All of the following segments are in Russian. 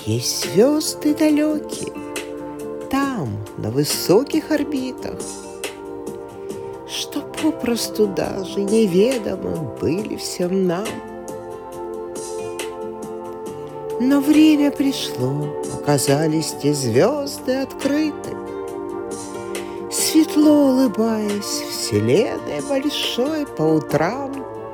Есть звезды далекие, там, на высоких орбитах, что попросту даже неведомы были всем нам. Но время пришло, оказались те звезды открыты, светло улыбаясь вселенной большой по утрам.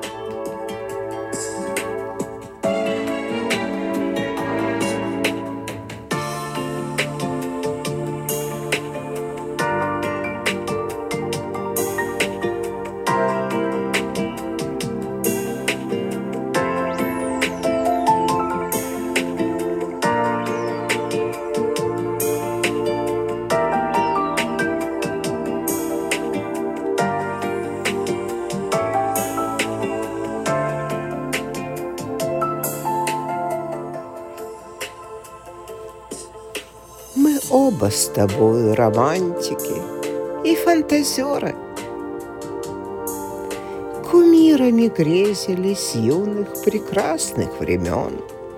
Мы оба с тобой романтики и фантазеры, кумирами грезили с юных прекрасных времен.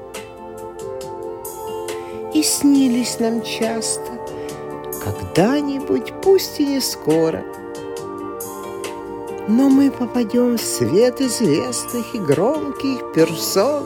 И снились нам часто, когда-нибудь, пусть и не скоро, но мы попадем в свет известных и громких персон.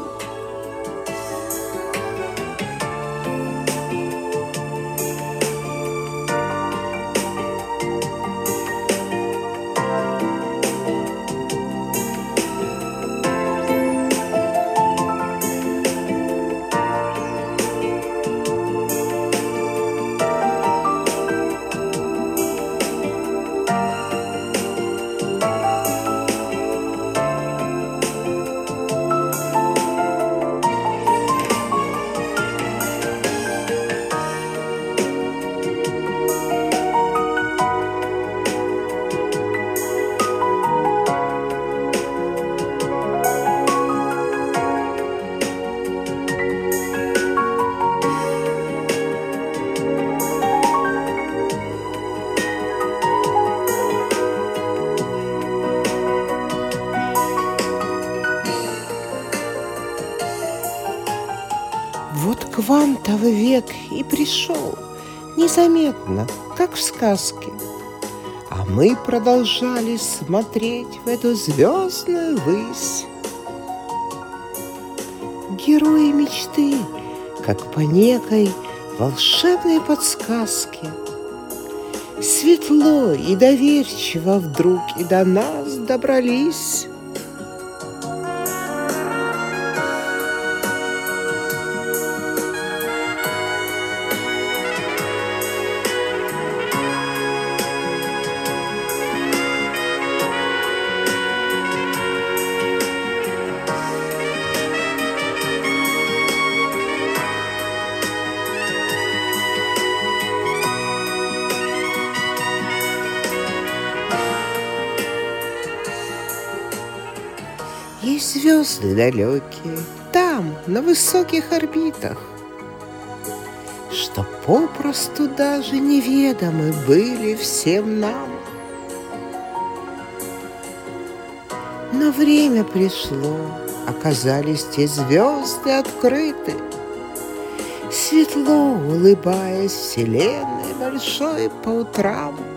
Вот квантовый век и пришел незаметно, как в сказке, а мы продолжали смотреть в эту звездную высь. Герои мечты, как по некой волшебной подсказке, светло и доверчиво вдруг и до нас добрались. Есть звезды далекие, там, на высоких орбитах, что попросту даже неведомы были всем нам. Но время пришло, оказались те звезды открыты, светло улыбаясь вселенной большой по утрам.